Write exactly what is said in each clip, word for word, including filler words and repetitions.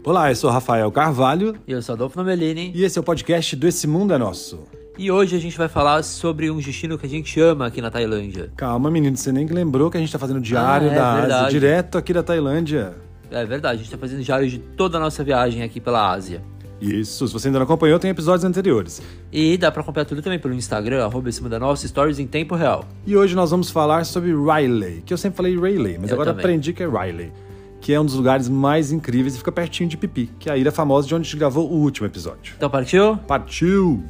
Olá, eu sou Rafael Carvalho. E eu sou Adolfo Nomelini. E esse é o podcast do Esse Mundo é Nosso. E hoje a gente vai falar sobre um destino que a gente ama aqui na Tailândia. Calma, menino, você nem lembrou que a gente tá fazendo diário ah, é da verdade. Ásia, direto aqui da Tailândia. É verdade, a gente tá fazendo diário de toda a nossa viagem aqui pela Ásia. Isso, se você ainda não acompanhou, tem episódios anteriores. E dá pra acompanhar tudo também pelo Instagram, arroba Esse Mundo é Nosso, stories em tempo real. E hoje nós vamos falar sobre Railay, que eu sempre falei Railay, mas eu agora também. aprendi que é Railay, que é um dos lugares mais incríveis e fica pertinho de Phi Phi, que é a ilha famosa de onde a gente gravou o último episódio. Então partiu? Partiu!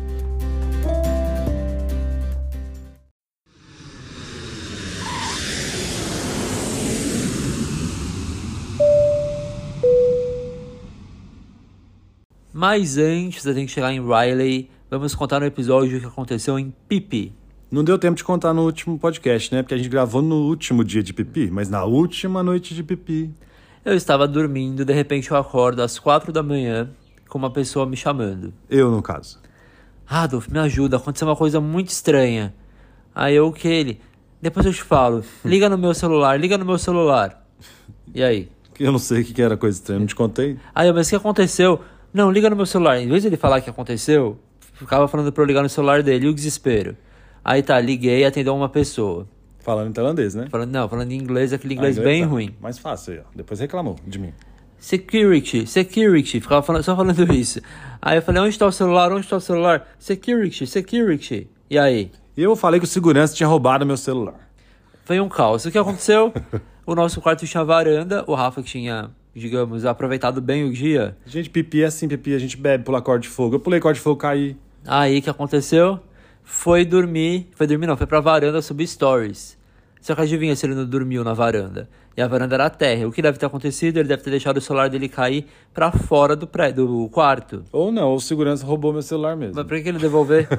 Mas antes da gente chegar em Railay, vamos contar no episódio o que aconteceu em Phi Phi. Não deu tempo de contar no último podcast, né? Porque a gente gravou no último dia de Phi Phi, mas na última noite de Phi Phi. Eu estava dormindo, de repente eu acordo às quatro da manhã com uma pessoa me chamando. Eu, no caso. Ah, Adolfo, me ajuda, aconteceu uma coisa muito estranha. Aí eu, o que ele? Depois eu te falo, liga no meu celular, liga no meu celular. E aí? Eu não sei o que era coisa estranha, não te contei? Aí eu, mas o que aconteceu? Não, liga no meu celular. Em vez de ele falar o que aconteceu, ficava falando pra eu ligar no celular dele, e o desespero. Aí tá, liguei e atendeu uma pessoa. Falando em tailandês, né? Falando, não, falando em inglês, aquele inglês ah, bem tá. ruim. Mais fácil aí, ó. Depois reclamou de mim. Security, security, ficava falando, só falando isso. Aí eu falei, onde está o celular, onde está o celular? Security, security. E aí? E eu falei que o segurança tinha roubado meu celular. Foi um caos. O que aconteceu? O nosso quarto tinha varanda, o Rafa que tinha, digamos, aproveitado bem o dia. Gente, Phi Phi é assim, Phi Phi, a gente bebe, pula corda de fogo. Eu pulei corda de fogo, caí. Aí o que aconteceu? Foi dormir, foi dormir não, foi pra varanda subir stories. Só que adivinha se ele não dormiu na varanda. E a varanda era a terra. O que deve ter acontecido? Ele deve ter deixado o celular dele cair pra fora do, pré, do quarto. Ou não, o segurança roubou meu celular mesmo. Mas pra que ele devolver?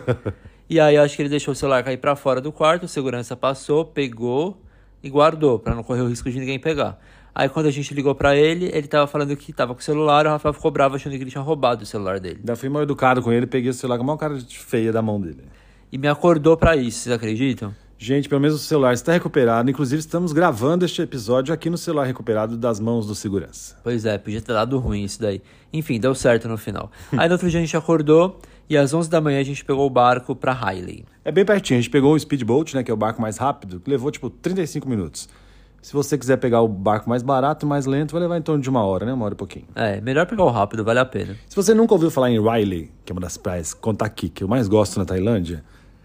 E aí eu acho que ele deixou o celular cair pra fora do quarto, o segurança passou, pegou e guardou, pra não correr o risco de ninguém pegar. Aí quando a gente ligou pra ele, ele tava falando que tava com o celular, o Rafael ficou bravo achando que ele tinha roubado o celular dele. Ainda fui mal educado com ele, peguei o celular com a maior cara feia da mão dele. E me acordou pra isso, vocês acreditam? Gente, pelo menos o celular está recuperado. Inclusive, estamos gravando este episódio aqui no celular recuperado das mãos do segurança. Pois é, podia ter dado ruim isso daí. Enfim, deu certo no final. Aí no outro dia a gente acordou e às onze da manhã a gente pegou o barco pra Railay. É bem pertinho. A gente pegou o Speedboat, né, que é o barco mais rápido, que levou tipo trinta e cinco minutos. Se você quiser pegar o barco mais barato e mais lento, vai levar em torno de uma hora, né? Uma hora e pouquinho. É, melhor pegar o rápido, vale a pena. Se você nunca ouviu falar em Railay, que é uma das praias, Kontaki, que eu mais gosto na Tailândia,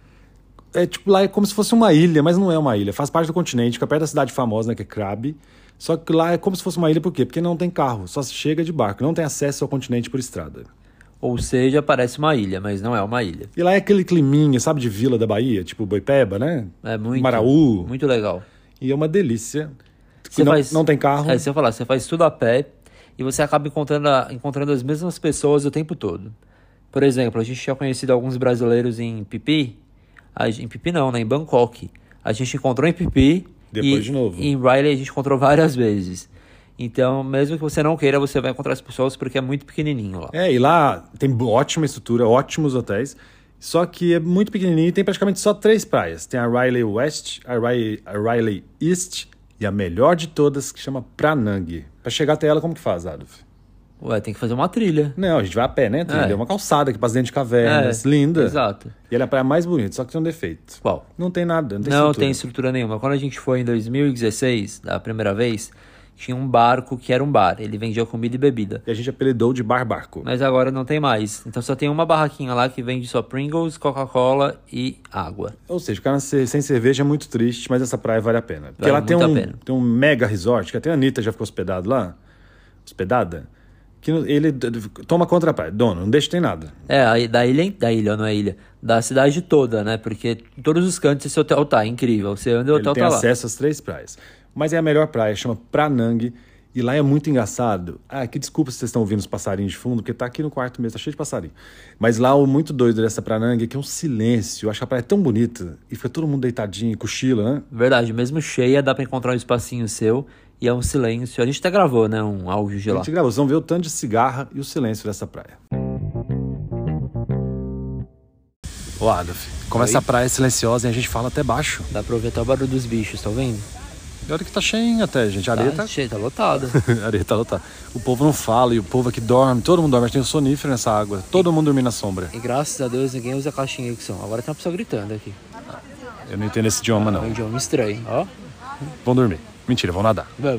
é tipo, lá é como se fosse uma ilha, mas não é uma ilha. Faz parte do continente, fica perto da cidade famosa, né, que é Krabi. Só que lá é como se fosse uma ilha, por quê? Porque não tem carro, só se chega de barco, não tem acesso ao continente por estrada. Ou seja, parece uma ilha, mas não é uma ilha. E lá é aquele climinha, sabe, de vila da Bahia, tipo Boipeba, né? É muito, Maraú. muito legal. E é uma delícia. Você não, faz, não tem carro. É, se eu falar, você faz tudo a pé e você acaba encontrando, a, encontrando as mesmas pessoas o tempo todo. Por exemplo, a gente tinha conhecido alguns brasileiros em Phi Phi, a, em Phi Phi não, né, em Bangkok. A gente encontrou em Phi Phi Depois e de novo. em Railay a gente encontrou várias vezes. Então, mesmo que você não queira, você vai encontrar as pessoas porque é muito pequenininho lá. É, e lá tem ótima estrutura, ótimos hotéis, só que é muito pequenininho e tem praticamente só três praias. Tem a Railay West, a Railay, a Railay East e a melhor de todas, que chama Pranang. Pra chegar até ela, como que faz, Adolf? Ué, tem que fazer uma trilha. Não, a gente vai a pé, né? Trilha. É É. uma calçada que passa dentro de cavernas, É, linda. Exato. E ela é a praia mais bonita, só que tem um defeito. Qual? Não tem nada, não tem Não estrutura. tem estrutura nenhuma. Quando a gente foi em dois mil e dezesseis, da primeira vez, tinha um barco que era um bar. Ele vendia comida e bebida. E a gente apelidou de Bar Barco. Mas agora não tem mais. Então só tem uma barraquinha lá que vende só Pringles, Coca-Cola e água. Ou seja, ficar sem cerveja é muito triste, mas essa praia vale a pena. Porque Vale lá tem muito a um, pena. tem um mega resort, que até a Anitta já ficou hospedado lá. Hospedada. Que ele toma conta da praia. Dono, não deixa tem nada. É, aí da ilha, da ilha, não é ilha, da cidade toda, né? Porque em todos os cantos esse hotel tá, é incrível. Você anda e o Ele hotel tem tá lá. acesso às três praias. Mas é a melhor praia, chama Pranang. E lá é muito engraçado. Ah, que desculpa se vocês estão ouvindo os passarinhos de fundo, porque tá aqui no quarto mesmo, tá cheio de passarinho. Mas lá o muito doido dessa Pranang é que é um silêncio. Eu acho a praia tão bonita. E fica todo mundo deitadinho, cochila, né? Verdade, mesmo cheia, dá pra encontrar um espacinho seu e é um silêncio. A gente até gravou, né, um áudio de A lá. gente gravou, vocês vão ver o tanto de cigarra e o silêncio dessa praia. Ô Adolf, como Oi? essa praia é silenciosa e a gente fala até baixo. Dá pra ouvir até o barulho dos bichos, tá vendo? E olha que tá cheinho até, gente. A areia Tá tá... cheio, tá lotado. a areia tá lotada. O povo não fala, e o povo aqui dorme. Todo mundo dorme. Tem um sonífero nessa água. Todo mundo dorme na sombra. E graças a Deus ninguém usa caixinha que som. Agora tem uma pessoa gritando aqui. Eu não entendo esse idioma, É um não. idioma estranho, ó. Vão dormir. Mentira, vão nadar. Vamos.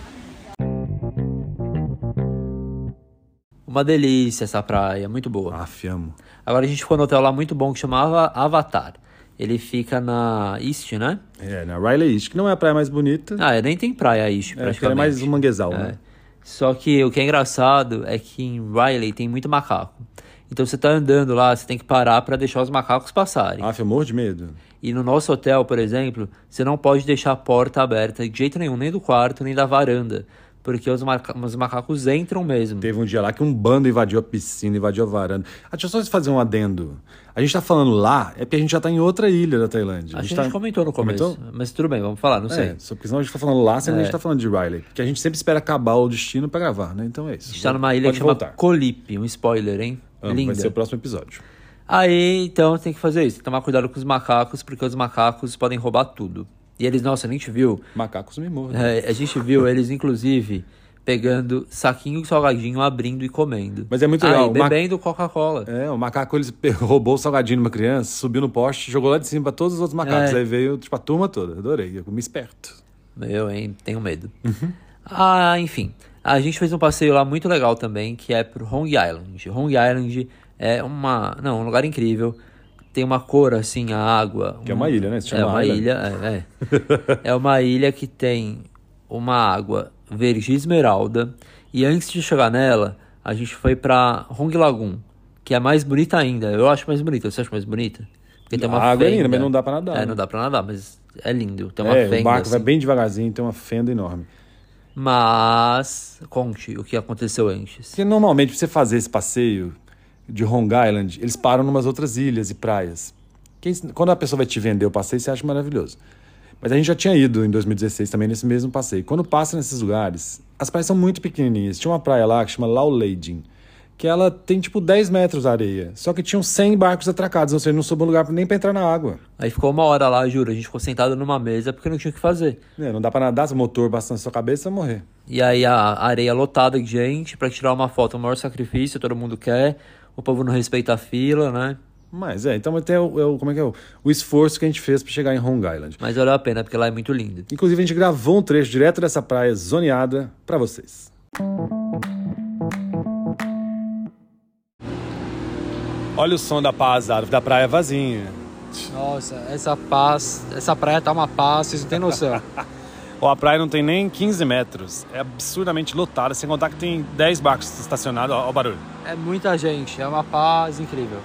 Uma delícia essa praia, muito boa. Aff, amo. Agora a gente ficou no hotel lá muito bom que chamava Avatar. Ele fica na East, né? É, na Riley East, que não é a praia mais bonita. Ah, nem tem praia East, É, porque praticamente. ela é mais um manguezal, É. né? Só que o que é engraçado é que em Riley tem muito macaco. Então você tá andando lá, você tem que parar pra deixar os macacos passarem. Aff, eu morro de medo. E no nosso hotel, por exemplo, você não pode deixar a porta aberta de jeito nenhum, nem do quarto, nem da varanda. Porque os, maca- os macacos entram mesmo. Teve um dia lá que um bando invadiu a piscina, invadiu a varanda. Ah, deixa eu só fazer um adendo. A gente tá falando lá, é porque a gente já tá em outra ilha da Tailândia. Acho que a gente tá... comentou no começo. Comentou? Mas tudo bem, vamos falar, não sei. É, só porque senão a gente tá falando lá, senão É. a gente tá falando de Riley. Porque a gente sempre espera acabar o destino pra gravar, né? Então é isso. A gente tá numa ilha Pode que chama voltar. Colipe, um spoiler, hein? Amo, Linda. vai ser o próximo episódio. Aí, então, tem que fazer isso. Tem que tomar cuidado com os macacos, porque os macacos podem roubar tudo. E eles, nossa, a gente viu... Macacos me mordem. é, a gente viu eles, inclusive, pegando saquinho salgadinho, abrindo e comendo. Mas é muito Ah, legal. e O ma- bebendo Coca-Cola. É, o macaco ele pe- roubou o salgadinho de uma criança, subiu no poste, jogou lá de cima pra todos os outros macacos. É. Aí veio, tipo, a turma toda. Adorei, eu comi esperto. Meu, hein? Tenho medo. Uhum. Ah, enfim. A gente fez um passeio lá muito legal também, que é pro Hong Island. Hong Island é uma... Não, um lugar incrível. Tem uma cor, assim, a água. Que é um- uma ilha, né? Se É chama uma Island. ilha, é, é. É uma ilha que tem uma água verde esmeralda. E antes de chegar nela, a gente foi pra Hong Lagoon, que é mais bonita ainda. Eu acho mais bonita. Você acha mais bonita? Porque tem uma A água é linda, fenda. mas não dá pra nadar, É, né? não dá pra nadar, mas é lindo. Tem uma É, fenda, o barco vai assim. bem devagarzinho, tem uma fenda enorme. Mas, conte o que aconteceu antes. Porque normalmente, pra você fazer esse passeio de Hong Island, eles param numas outras ilhas e praias. Quem- quando a pessoa vai te vender o passeio, você acha maravilhoso. Mas a gente já tinha ido em dois mil e dezesseis também nesse mesmo passeio. Quando passa nesses lugares, as praias são muito pequenininhas. Tinha uma praia lá que chama Lau Leiding, que ela tem tipo dez metros de areia. Só que tinham cem barcos atracados, ou seja, não sobrou lugar nem pra entrar na água. Aí ficou uma hora lá, juro. A gente ficou sentado numa mesa porque não tinha o que fazer. É, não dá pra nadar, se o motor bastante na sua cabeça, você vai morrer. E aí a areia lotada de gente pra tirar uma foto, o maior sacrifício, todo mundo quer. O povo não respeita a fila, né? Mas é, então tem o, é o- como é que é o, o esforço que a gente fez pra chegar em Hong Island. Mas valeu a pena porque lá é muito lindo. Inclusive, a gente gravou um trecho direto dessa praia zoneada pra vocês. Olha o som da paz, árvore da praia vazia. Nossa, essa paz, essa praia tá uma paz, vocês não têm noção. Ó, a praia não tem nem quinze metros. É absurdamente lotada, sem contar que tem dez barcos estacionados. Ó, ó o barulho. É muita gente, é uma paz incrível.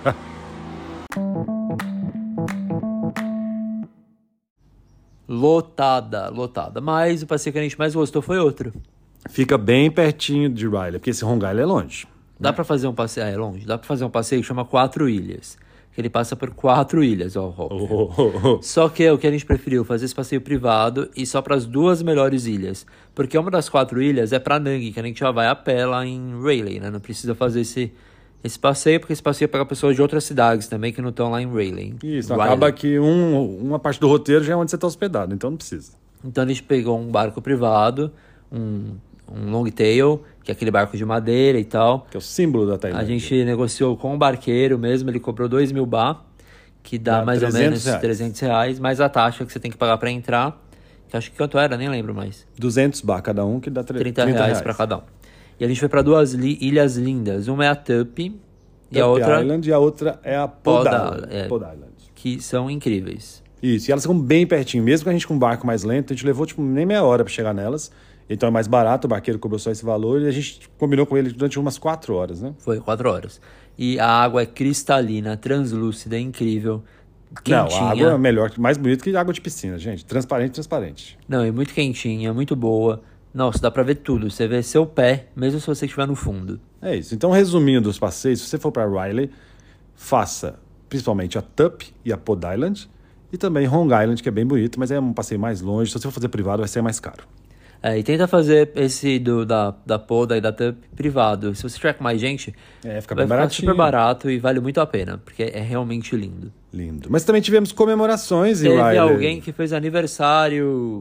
Lotada, lotada. Mas o passeio que a gente mais gostou foi outro. Fica bem pertinho de Riley, porque esse Hong Island é longe. Dá pra fazer um passeio, ah, é longe, dá pra fazer um passeio que chama Quatro Ilhas. Que ele passa por quatro ilhas, ó, Rock. Oh, oh, oh. Só que o que a gente preferiu fazer esse passeio privado e só para as duas melhores ilhas. Porque uma das quatro ilhas é pra Nang, que a gente já vai a pé lá em Rayleigh, né? Não precisa fazer esse, esse passeio, porque esse passeio pega pessoas de outras cidades também que não estão lá em Rayleigh. Isso, Rayleigh. acaba que um, uma parte do roteiro já é onde você está hospedado, então não precisa. Então a gente pegou um barco privado, um, um long tail, que é aquele barco de madeira e tal. Que é o símbolo da A Tailândia. gente negociou com o barqueiro mesmo, ele cobrou dois mil baht, que dá Dá mais ou trezentos menos reais. trezentos reais, mais a taxa que você tem que pagar para entrar, que acho que quanto era, nem lembro mais. duzentos bar cada um, que dá tre- trinta reais para cada um. E a gente foi para duas li- ilhas lindas, uma é a Tupi e a Tup outra Island e a outra é a Pod Pod Island. Island, é. Pod Island. que são incríveis. Isso, e elas ficam bem pertinho. Mesmo que a gente com um barco mais lento, a gente levou tipo nem meia hora para chegar nelas. Então é mais barato, o barqueiro cobrou só esse valor e a gente combinou com ele durante umas quatro horas, né? Foi quatro horas. E a água é cristalina, translúcida, incrível, Não, quentinha. a água é melhor, mais bonita que água de piscina, gente. Transparente, transparente. Não, e muito quentinha, muito boa. Nossa, dá pra ver tudo. Você vê seu pé, mesmo se você estiver no fundo. É isso. Então, resumindo os passeios, se você for para Riley, faça principalmente a Tup e a Pod Island e também Hong Island, que é bem bonito, mas é um passeio mais longe. Se você for fazer privado, vai ser mais caro. É, e tenta fazer esse do, da, da Poda e da Tup privado. Se você tiver com mais gente, É, fica vai bem ficar baratinho. super barato e vale muito a pena, porque é realmente lindo. Lindo. Mas também tivemos comemorações em Teve Riley. alguém que fez aniversário.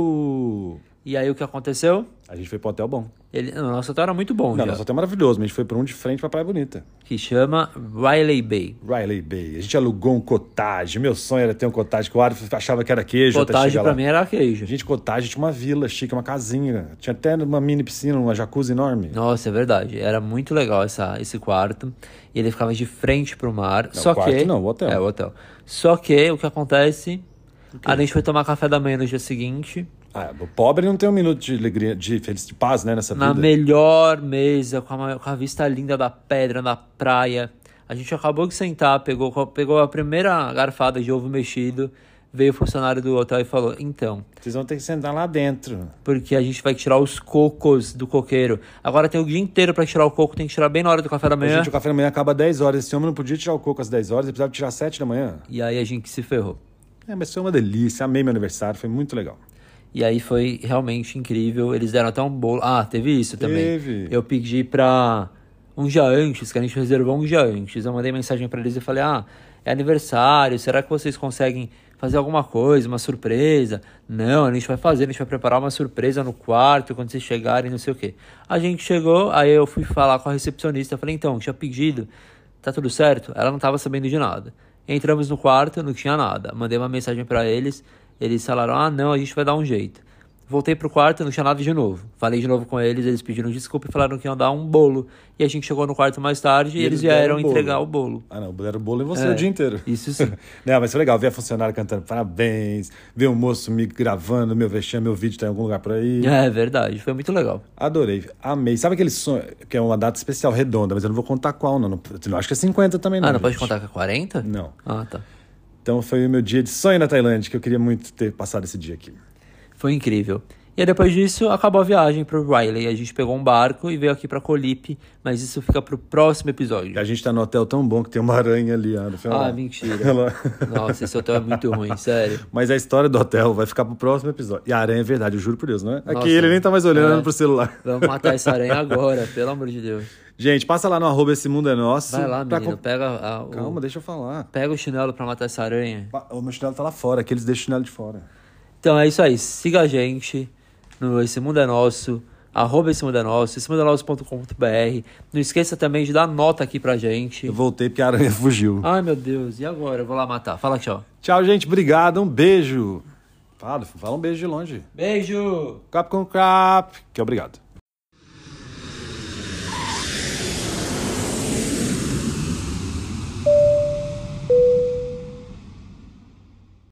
Eu... E aí o que aconteceu? A gente foi pro hotel bom. Ele... Não, nosso hotel era muito bom Não, já. nosso hotel é maravilhoso, mas a gente foi pra um de frente pra Praia Bonita. Que chama Riley Bay. Riley Bay. A gente alugou um cottage. Meu sonho era ter um cottage, que o Arif achava que era queijo. até Cottage chegar pra lá. mim era queijo. Gente, cottage tinha uma vila chique, uma casinha. Tinha até uma mini piscina, uma jacuzzi enorme. Nossa, é verdade. Era muito legal essa, esse quarto. E ele ficava de frente pro mar. Não, Só o quarto que... não, o hotel. É, o hotel. Só que o que acontece... A gente foi tomar café da manhã no dia seguinte. Ah, o pobre não tem um minuto de alegria, de felicidade, de paz, né, nessa Na vida. melhor mesa, com a, maior- com a vista linda da pedra, na praia. A gente acabou de sentar, pegou, pegou a primeira garfada de ovo mexido. Veio o funcionário do hotel e falou, então, Vocês vão ter que sentar lá dentro. porque a gente vai tirar os cocos do coqueiro. Agora tem o dia inteiro pra tirar o coco, tem que tirar bem na hora do café da manhã. Gente, o café da manhã acaba às dez horas. Esse homem não podia tirar o coco às dez horas, ele precisava tirar às sete da manhã. E aí a gente se ferrou. É, mas foi uma delícia. Amei meu aniversário, foi muito legal. E aí foi realmente incrível. Eles deram até um bolo. Ah, teve isso também. Teve. Eu pedi pra um dia antes, que a gente reservou um dia antes. Eu mandei mensagem pra eles e falei, ah, é aniversário, será que vocês conseguem fazer alguma coisa, uma surpresa? Não, a gente vai fazer, a gente vai preparar uma surpresa no quarto quando vocês chegarem, não sei o quê. A gente chegou, aí eu fui falar com a recepcionista, falei, então, tinha pedido, tá tudo certo? Ela não tava sabendo de nada. Entramos no quarto, não tinha nada. Mandei uma mensagem pra eles, eles falaram, ah, não, a gente vai dar um jeito. Voltei pro quarto, não tinha nada de novo. Falei de novo com eles, eles pediram desculpa e falaram que iam dar um bolo. E a gente chegou no quarto mais tarde e, E eles eles deram vieram o bolo. entregar o bolo. Ah, não, deram o bolo em você É, o dia inteiro. Isso sim. Não, mas foi legal ver a funcionária cantando parabéns, ver um moço me gravando, meu vexame, meu vídeo tá em algum lugar por aí. É verdade, foi muito legal. Adorei, amei. Sabe aquele sonho, que é uma data especial redonda, mas eu não vou contar qual, não. não eu acho que é cinquenta também, não. Ah, não pode gente. contar que é quarenta? Não. Ah, tá. Então foi o meu dia de sonho na Tailândia, que eu queria muito ter passado esse dia aqui. Foi incrível. E aí depois disso, acabou a viagem pro Riley. A gente pegou um barco e veio aqui pra Colip, mas isso fica pro próximo episódio. A gente tá no hotel tão bom que tem uma aranha ali, ó, no final. Ah, mentira. Ela- Nossa, esse hotel é muito ruim, sério. Mas a história do hotel vai ficar pro próximo episódio. E a aranha é verdade, eu juro por Deus, não é? Aqui Nossa, ele nem tá mais olhando é. pro celular. Vamos matar essa aranha agora, pelo amor de Deus. Gente, passa lá no arroba Esse Mundo é Nosso. Vai lá, pra menino, co- pega, a- o, Calma, deixa eu falar. pega o chinelo pra matar essa aranha. O meu chinelo tá lá fora, aqui eles deixam o chinelo de fora. Então é isso aí, siga a gente no Esse Mundo é Nosso, arroba Esse Mundo é Nosso, esse mundo é nosso ponto com ponto b r. Não esqueça também de dar nota aqui pra gente. Eu voltei porque a aranha fugiu. Ai, meu Deus, e agora? Eu vou lá matar. Fala tchau. Tchau, gente. Obrigado. Um beijo. Fala, fala um beijo de longe. Beijo! Cap com cap. Que obrigado.